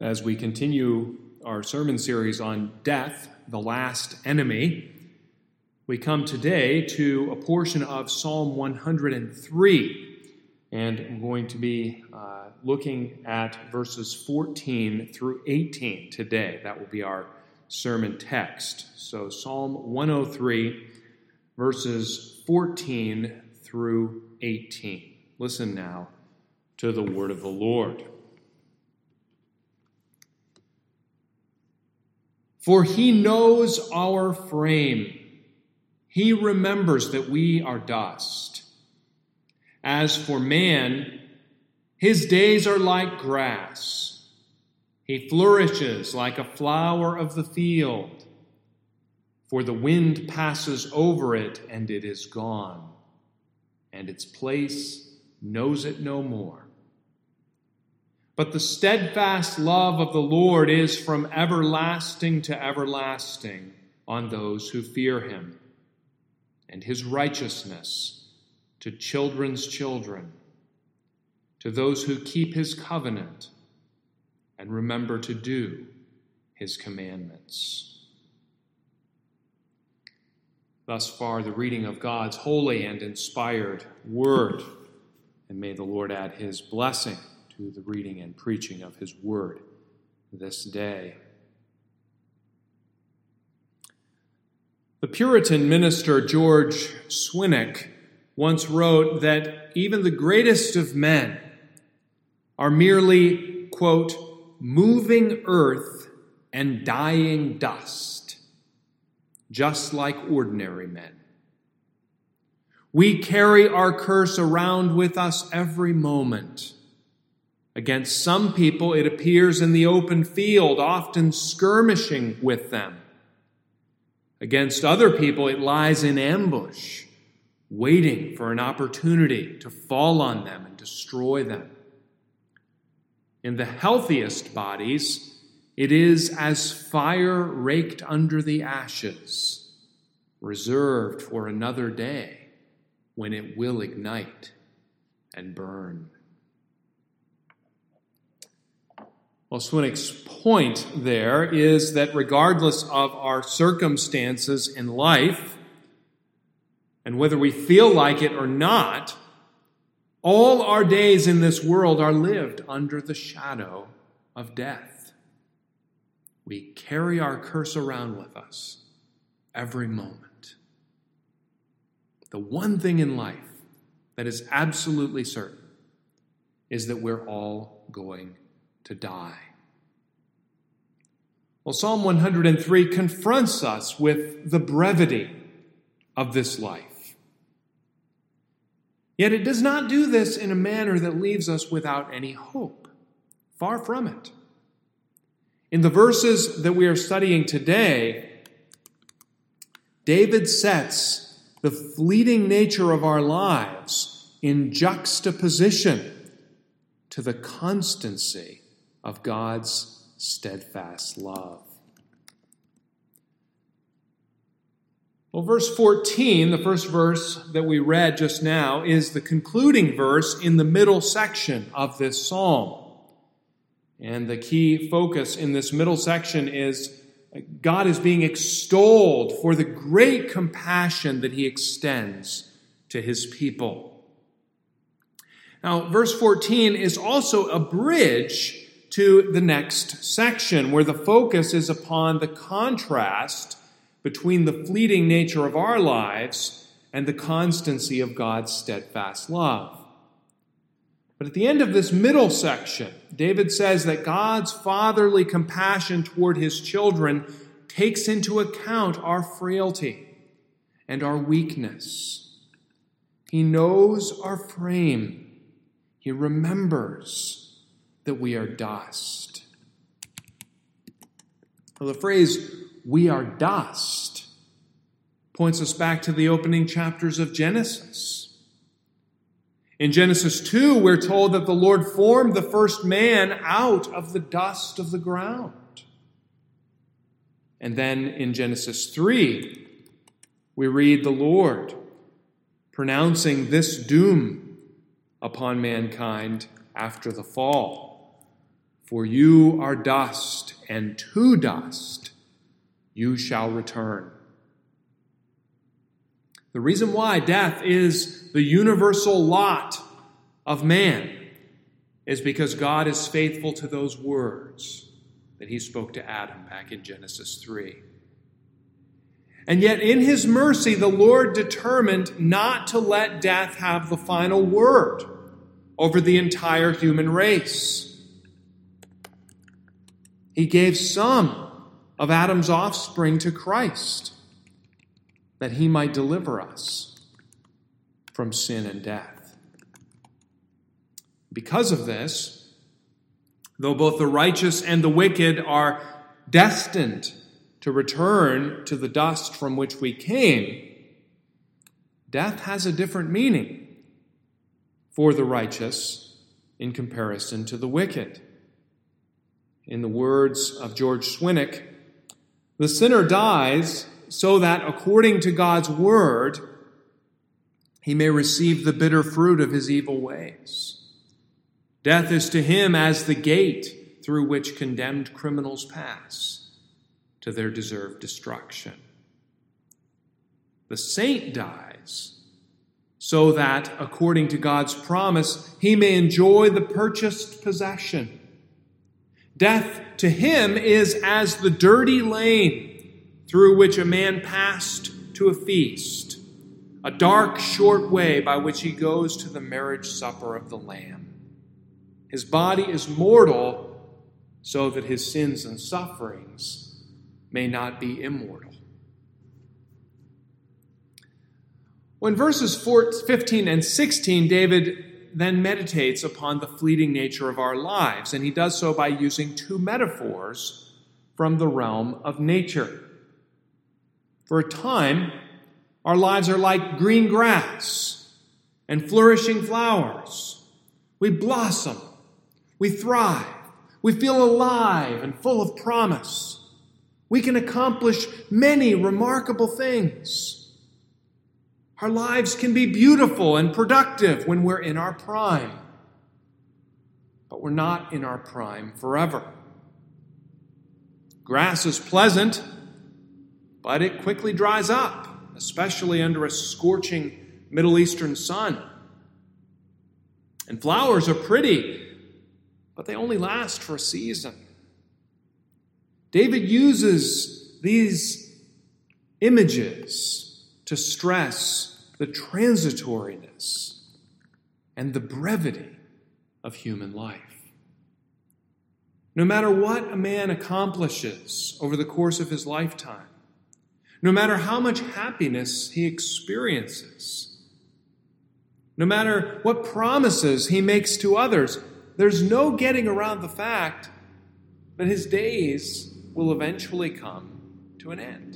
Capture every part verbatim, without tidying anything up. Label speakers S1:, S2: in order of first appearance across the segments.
S1: as we continue our sermon series on death, the last enemy. We come today to a portion of Psalm one hundred three, and I'm going to be uh, looking at verses fourteen through eighteen today. That will be our sermon text. So Psalm one oh three, verses fourteen through eighteen. Listen now to the word of the Lord. For he knows our frame. He remembers that we are dust. As for man, his days are like grass. He flourishes like a flower of the field. For the wind passes over it, and it is gone, and its place knows it no more. But the steadfast love of the Lord is from everlasting to everlasting on those who fear him, and his righteousness to children's children, to those who keep his covenant and remember to do his commandments. Thus far, the reading of God's holy and inspired word, and may the Lord add his blessing to the reading and preaching of his word this day. The Puritan minister George Swinnock once wrote that even the greatest of men are merely, quote, moving earth and dying dust, just like ordinary men. We carry our curse around with us every moment. Against some people, it appears in the open field, often skirmishing with them. Against other people, it lies in ambush, waiting for an opportunity to fall on them and destroy them. In the healthiest bodies, it is as fire raked under the ashes, reserved for another day when it will ignite and burn. Well, Swinnock's point there is that regardless of our circumstances in life, and whether we feel like it or not, all our days in this world are lived under the shadow of death. We carry our curse around with us every moment. The one thing in life that is absolutely certain is that we're all going to die. Well, Psalm one hundred three confronts us with the brevity of this life. Yet it does not do this in a manner that leaves us without any hope. Far from it. In the verses that we are studying today, David sets the fleeting nature of our lives in juxtaposition to the constancy of God's steadfast love. Well, verse fourteen, the first verse that we read just now, is the concluding verse in the middle section of this psalm. And the key focus in this middle section is God is being extolled for the great compassion that he extends to his people. Now, verse fourteen is also a bridge to the next section, where the focus is upon the contrast between the fleeting nature of our lives and the constancy of God's steadfast love. But at the end of this middle section, David says that God's fatherly compassion toward his children takes into account our frailty and our weakness. He knows our frame. He remembers that we are dust. Well, the phrase, we are dust, points us back to the opening chapters of Genesis. In Genesis two, we're told that the Lord formed the first man out of the dust of the ground. And then in Genesis three, we read the Lord pronouncing this doom upon mankind after the fall. For you are dust, and to dust you shall return. The reason why death is the universal lot of man is because God is faithful to those words that he spoke to Adam back in Genesis three. And yet in his mercy, the Lord determined not to let death have the final word over the entire human race. He gave some of Adam's offspring to Christ, that he might deliver us from sin and death. Because of this, though both the righteous and the wicked are destined to return to the dust from which we came, death has a different meaning for the righteous in comparison to the wicked. In the words of George Swinnock, the sinner dies so that, according to God's word, he may receive the bitter fruit of his evil ways. Death is to him as the gate through which condemned criminals pass to their deserved destruction. The saint dies so that, according to God's promise, he may enjoy the purchased possession. Death to him is as the dirty lane through which a man passed to a feast, a dark, short way by which he goes to the marriage supper of the Lamb. His body is mortal so that his sins and sufferings may not be immortal. When verses fifteen and sixteen, David then meditates upon the fleeting nature of our lives, and he does so by using two metaphors from the realm of nature. For a time, our lives are like green grass and flourishing flowers. We blossom, we thrive, we feel alive and full of promise. We can accomplish many remarkable things. Our lives can be beautiful and productive when we're in our prime. But we're not in our prime forever. Grass is pleasant, but it quickly dries up, especially under a scorching Middle Eastern sun. And flowers are pretty, but they only last for a season. David uses these images to stress the transitoriness and the brevity of human life. No matter what a man accomplishes over the course of his lifetime, no matter how much happiness he experiences, no matter what promises he makes to others, there's no getting around the fact that his days will eventually come to an end.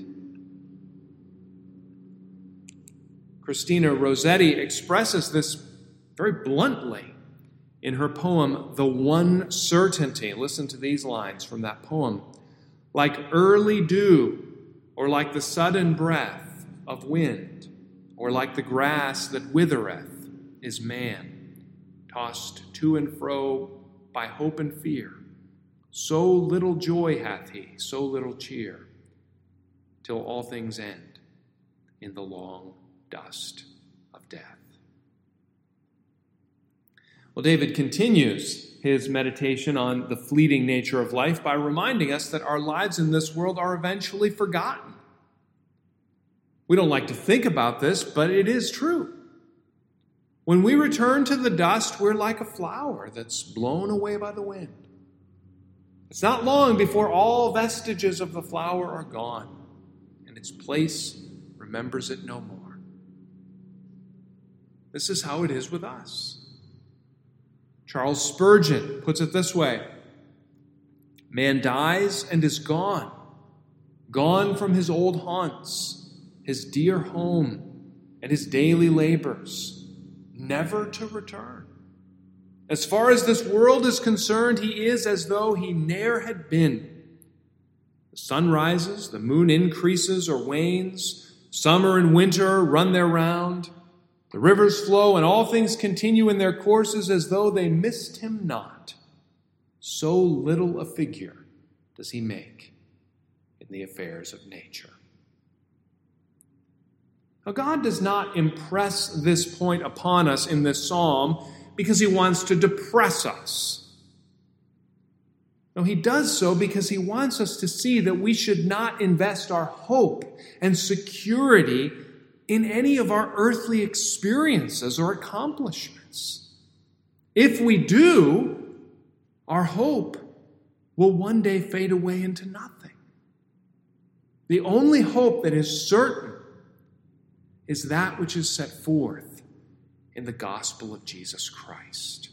S1: Christina Rossetti expresses this very bluntly in her poem, The One Certainty. Listen to these lines from that poem. Like early dew, or like the sudden breath of wind, or like the grass that withereth, is man, tossed to and fro by hope and fear. So little joy hath he, so little cheer, till all things end in the long dust of death. Well, David continues his meditation on the fleeting nature of life by reminding us that our lives in this world are eventually forgotten. We don't like to think about this, but it is true. When we return to the dust, we're like a flower that's blown away by the wind. It's not long before all vestiges of the flower are gone, and its place remembers it no more. This is how it is with us. Charles Spurgeon puts it this way: man dies and is gone, gone from his old haunts, his dear home, and his daily labors, never to return. As far as this world is concerned, he is as though he ne'er had been. The sun rises, the moon increases or wanes, summer and winter run their round, the rivers flow, and all things continue in their courses as though they missed him not. so little a figure does he make in the affairs of nature. Now, God does not impress this point upon us in this psalm because he wants to depress us. No, he does so because he wants us to see that we should not invest our hope and security in any of our earthly experiences or accomplishments. If we do, our hope will one day fade away into nothing. The only hope that is certain is that which is set forth in the gospel of Jesus Christ.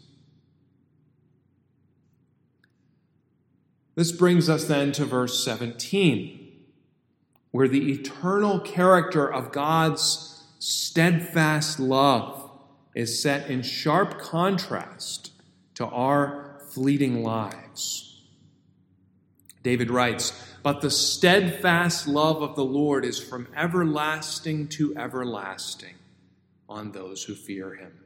S1: This brings us then to verse seventeen, where the eternal character of God's steadfast love is set in sharp contrast to our fleeting lives. David writes, "But the steadfast love of the Lord is from everlasting to everlasting on those who fear him."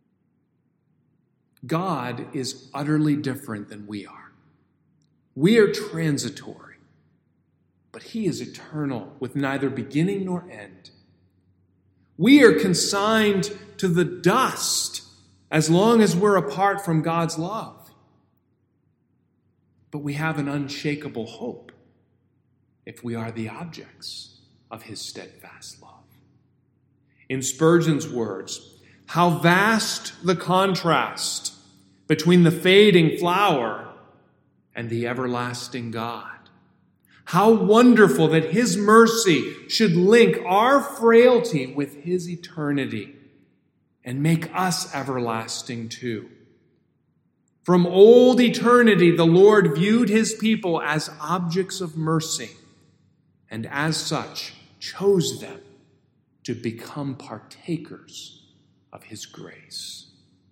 S1: God is utterly different than we are. We are transitory, but he is eternal, with neither beginning nor end. We are consigned to the dust as long as we're apart from God's love. But we have an unshakable hope if we are the objects of his steadfast love. In Spurgeon's words, how vast the contrast between the fading flower and the everlasting God. How wonderful that his mercy should link our frailty with his eternity and make us everlasting too. From old eternity, the Lord viewed his people as objects of mercy, and as such chose them to become partakers of his grace.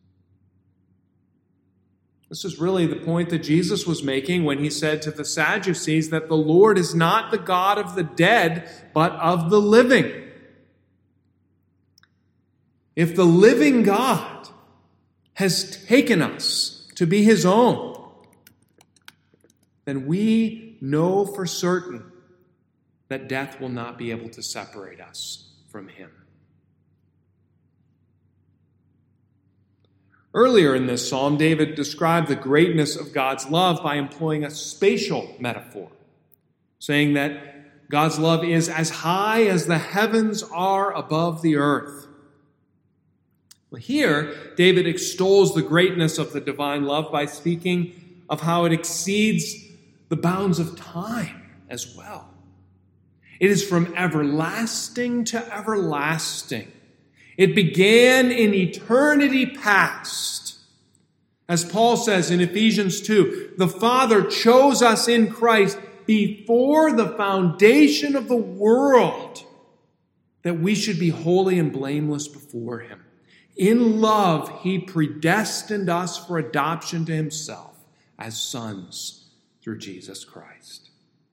S1: This is really the point that Jesus was making when he said to the Sadducees that the Lord is not the God of the dead, but of the living. If the living God has taken us to be his own, then we know for certain that death will not be able to separate us from him. Earlier in this psalm, David described the greatness of God's love by employing a spatial metaphor, saying that God's love is as high as the heavens are above the earth. Well, here, David extols the greatness of the divine love by speaking of how it exceeds the bounds of time as well. It is from everlasting to everlasting. It began in eternity past. As Paul says in Ephesians two, the Father chose us in Christ before the foundation of the world that we should be holy and blameless before him. In love, he predestined us for adoption to himself as sons through Jesus Christ.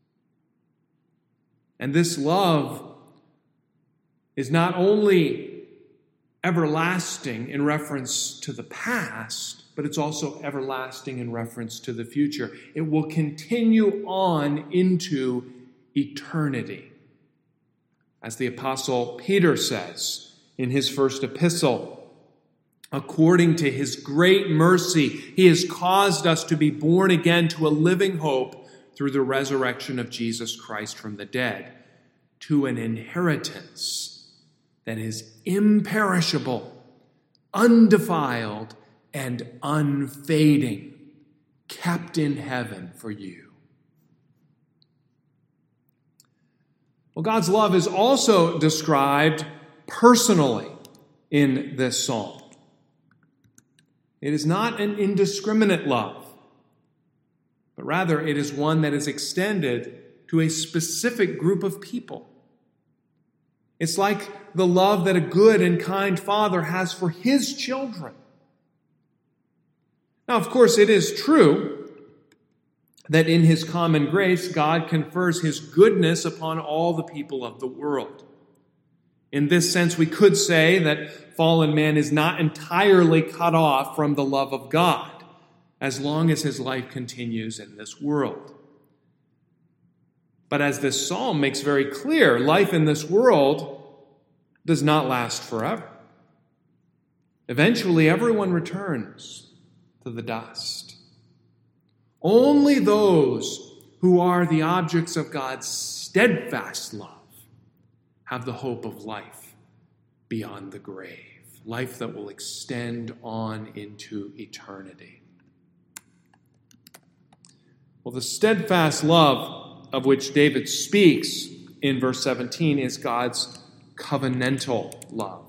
S1: And this love is not only everlasting in reference to the past, but it's also everlasting in reference to the future. It will continue on into eternity. As the Apostle Peter says in his first epistle, according to his great mercy, he has caused us to be born again to a living hope through the resurrection of Jesus Christ from the dead, to an inheritance that is imperishable, undefiled, and unfading, kept in heaven for you. Well, God's love is also described personally in this psalm. It is not an indiscriminate love, but rather it is one that is extended to a specific group of people. It's like the love that a good and kind father has for his children. Now, of course, it is true that in his common grace, God confers his goodness upon all the people of the world. In this sense, we could say that fallen man is not entirely cut off from the love of God. as long as his life continues in this world. But as this psalm makes very clear, life in this world does not last forever. Eventually, everyone returns to the dust. Only those who are the objects of God's steadfast love have the hope of life beyond the grave, life that will extend on into eternity. Well, the steadfast love of which David speaks in verse seventeen is God's covenantal love.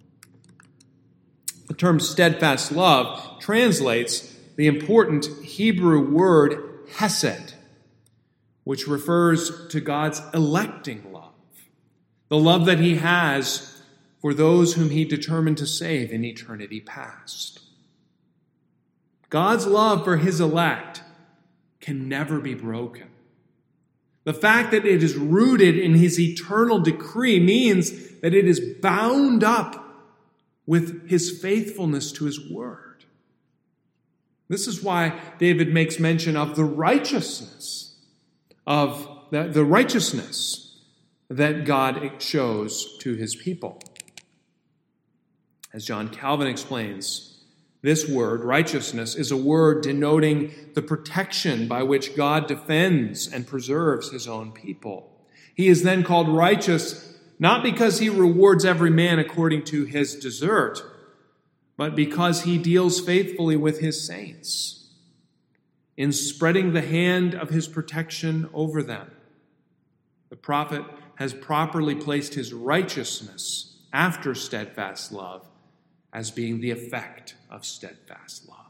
S1: The term steadfast love translates the important Hebrew word hesed, which refers to God's electing love, the love that he has for those whom he determined to save in eternity past. God's love for his elect can never be broken. The fact that it is rooted in his eternal decree means that it is bound up with his faithfulness to his word. This is why David makes mention of the righteousness of the, the righteousness that God shows to his people. As John Calvin explains, this word, righteousness, is a word denoting the protection by which God defends and preserves his own people. He is then called righteous not because he rewards every man according to his desert, but because he deals faithfully with his saints in spreading the hand of his protection over them. The prophet has properly placed his righteousness after steadfast love as being the effect of steadfast love.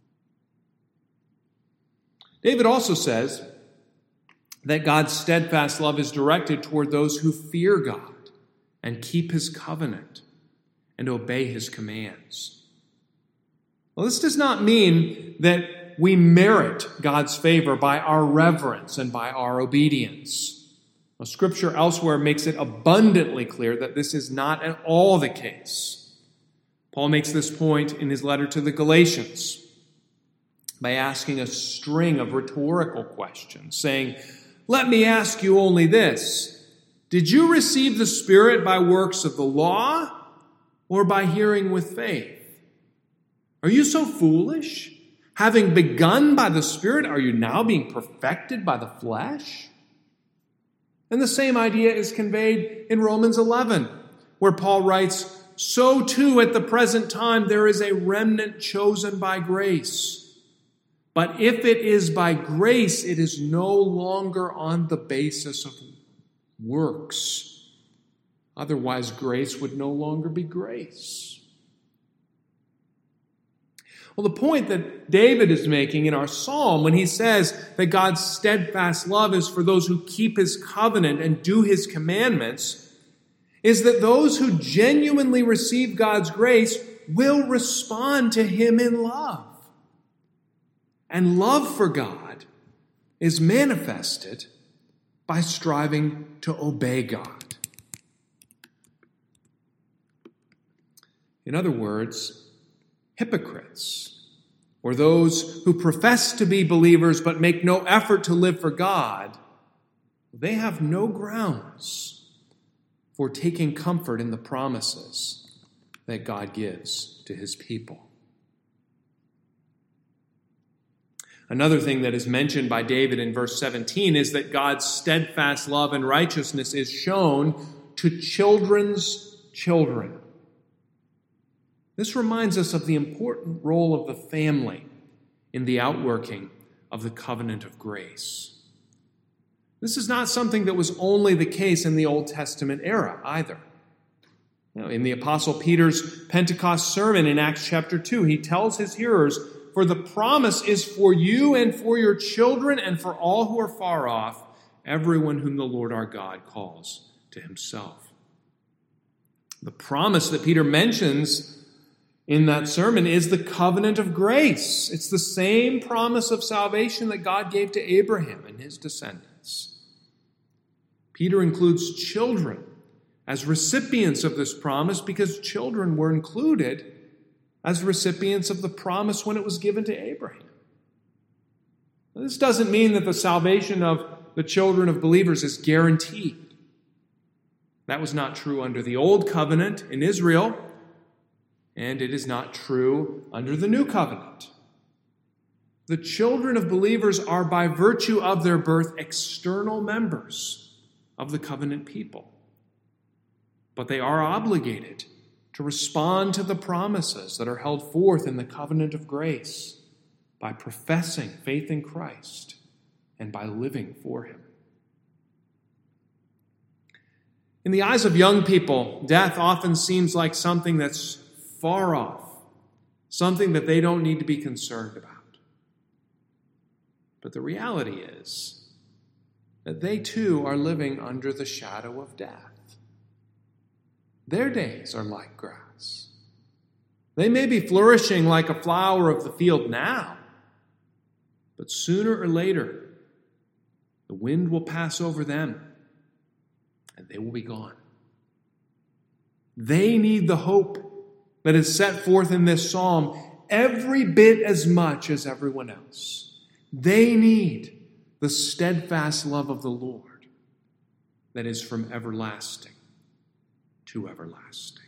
S1: David also says that God's steadfast love is directed toward those who fear God and keep his covenant and obey his commands. Well, this does not mean that we merit God's favor by our reverence and by our obedience. Well, Scripture elsewhere makes it abundantly clear that this is not at all the case. Paul makes this point in his letter to the Galatians by asking a string of rhetorical questions, saying, "Let me ask you only this. Did you receive the Spirit by works of the law or by hearing with faith? Are you so foolish? Having begun by the Spirit, are you now being perfected by the flesh?" And the same idea is conveyed in Romans eleven, where Paul writes, "So too at the present time there is a remnant chosen by grace. But if it is by grace, it is no longer on the basis of works. Otherwise, grace would no longer be grace." Well, the point that David is making in our psalm when he says that God's steadfast love is for those who keep his covenant and do his commandments is that those who genuinely receive God's grace will respond to him in love. And love for God is manifested by striving to obey God. In other words, hypocrites, or those who profess to be believers but make no effort to live for God, they have no grounds for taking comfort in the promises that God gives to his people. Another thing that is mentioned by David in verse seventeen is that God's steadfast love and righteousness is shown to children's children. This reminds us of the important role of the family in the outworking of the covenant of grace. This is not something that was only the case in the Old Testament era either. You know, in the Apostle Peter's Pentecost sermon in Acts chapter two, he tells his hearers, "For the promise is for you and for your children and for all who are far off, everyone whom the Lord our God calls to himself." The promise that Peter mentions in that sermon is the covenant of grace. It's the same promise of salvation that God gave to Abraham and his descendants. Peter includes children as recipients of this promise because children were included as recipients of the promise when it was given to Abraham. This doesn't mean that the salvation of the children of believers is guaranteed. That was not true under the Old Covenant in Israel, and it is not true under the New Covenant. The children of believers are, by virtue of their birth, external members of the covenant people. But they are obligated to respond to the promises that are held forth in the covenant of grace by professing faith in Christ and by living for him. In the eyes of young people, death often seems like something that's far off, something that they don't need to be concerned about. But the reality is that they too are living under the shadow of death. Their days are like grass. They may be flourishing like a flower of the field now, but sooner or later, the wind will pass over them and they will be gone. They need the hope that is set forth in this psalm every bit as much as everyone else. They need the steadfast love of the Lord that is from everlasting to everlasting.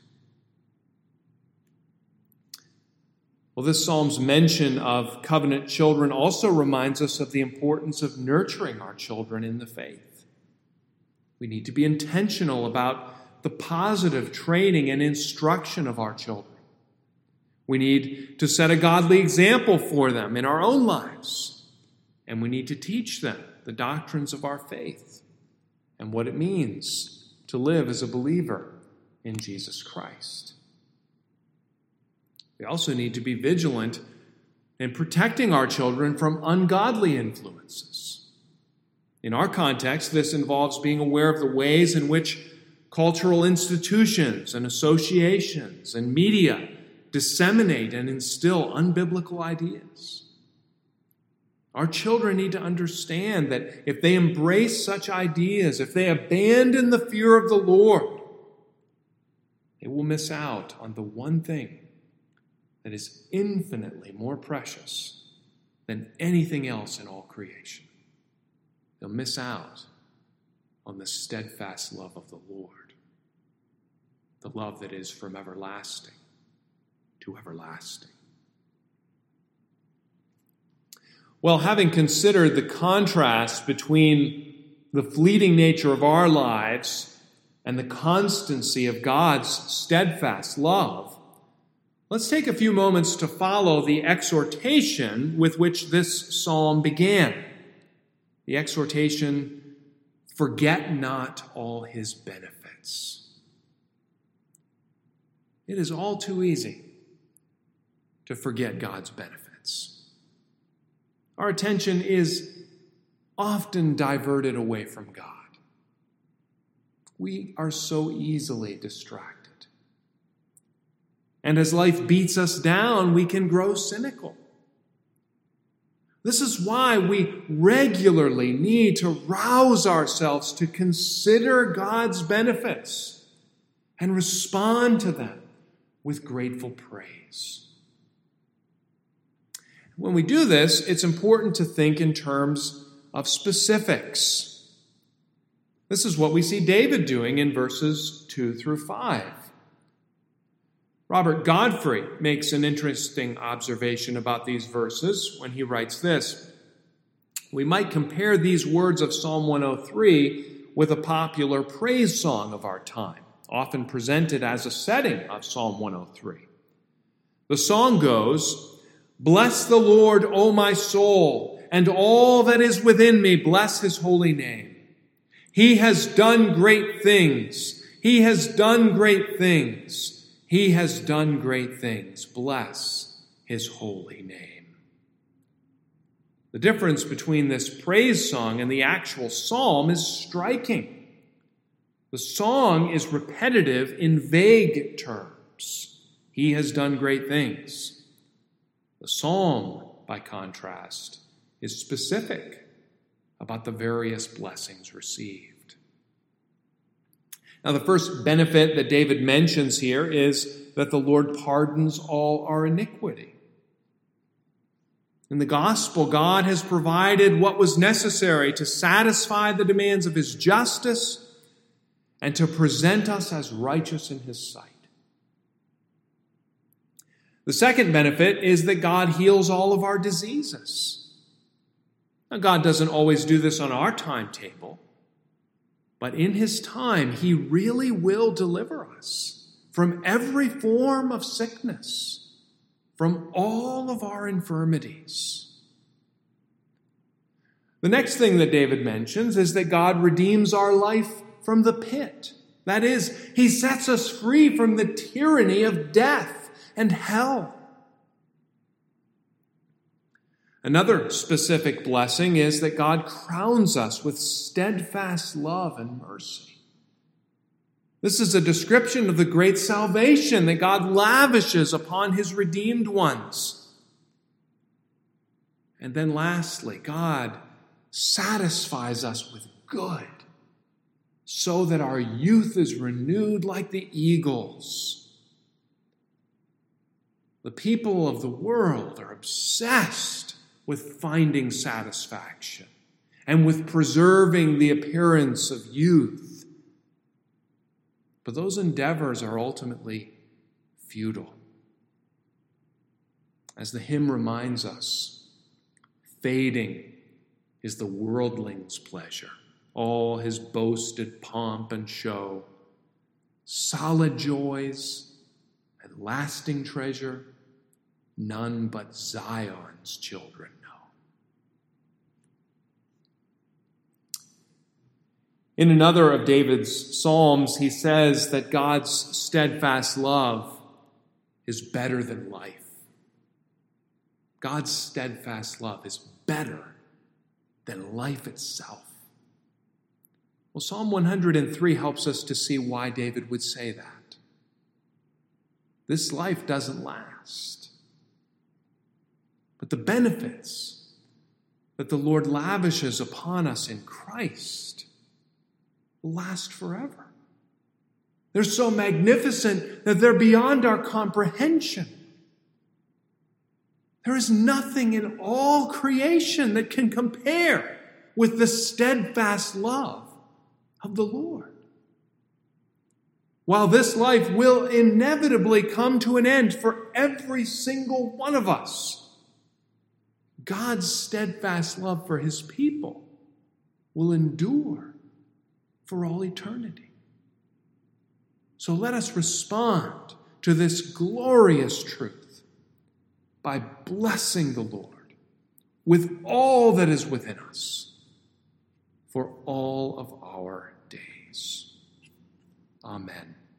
S1: Well, this psalm's mention of covenant children also reminds us of the importance of nurturing our children in the faith. We need to be intentional about the positive training and instruction of our children. We need to set a godly example for them in our own lives. And we need to teach them the doctrines of our faith and what it means to live as a believer in Jesus Christ. We also need to be vigilant in protecting our children from ungodly influences. In our context, this involves being aware of the ways in which cultural institutions and associations and media disseminate and instill unbiblical ideas. Our children need to understand that if they embrace such ideas, if they abandon the fear of the Lord, they will miss out on the one thing that is infinitely more precious than anything else in all creation. They'll miss out on the steadfast love of the Lord, the love that is from everlasting to everlasting. Well, having considered the contrast between the fleeting nature of our lives and the constancy of God's steadfast love, let's take a few moments to follow the exhortation with which this psalm began. The exhortation, "Forget not all his benefits." It is all too easy to forget God's benefits. Our attention is often diverted away from God. We are so easily distracted. And as life beats us down, we can grow cynical. This is why we regularly need to rouse ourselves to consider God's benefits and respond to them with grateful praise. When we do this, it's important to think in terms of specifics. This is what we see David doing in verses two through five. Robert Godfrey makes an interesting observation about these verses when he writes this: "We might compare these words of Psalm one oh three with a popular praise song of our time, often presented as a setting of Psalm one oh three. The song goes, 'Bless the Lord, O my soul, and all that is within me, bless his holy name. He has done great things. He has done great things. He has done great things. Bless his holy name.'" The difference between this praise song and the actual psalm is striking. The song is repetitive in vague terms. He has done great things. The psalm, by contrast, is specific about the various blessings received. Now, the first benefit that David mentions here is that the Lord pardons all our iniquity. In the gospel, God has provided what was necessary to satisfy the demands of his justice and to present us as righteous in his sight. The second benefit is that God heals all of our diseases. Now, God doesn't always do this on our timetable, but in his time, he really will deliver us from every form of sickness, from all of our infirmities. The next thing that David mentions is that God redeems our life from the pit. That is, he sets us free from the tyranny of death and hell. Another specific blessing is that God crowns us with steadfast love and mercy. This is a description of the great salvation that God lavishes upon his redeemed ones. And then lastly, God satisfies us with good so that our youth is renewed like the eagles. The people of the world are obsessed with finding satisfaction and with preserving the appearance of youth. But those endeavors are ultimately futile. As the hymn reminds us, fading is the worldling's pleasure, all his boasted pomp and show. Solid joys and lasting treasure, none but Zion's children know. In another of David's psalms, he says that God's steadfast love is better than life. God's steadfast love is better than life itself. Well, Psalm one hundred three helps us to see why David would say that. This life doesn't last. But the benefits that the Lord lavishes upon us in Christ will last forever. They're so magnificent that they're beyond our comprehension. There is nothing in all creation that can compare with the steadfast love of the Lord. While this life will inevitably come to an end for every single one of us, God's steadfast love for his people will endure for all eternity. So let us respond to this glorious truth by blessing the Lord with all that is within us for all of our days. Amen.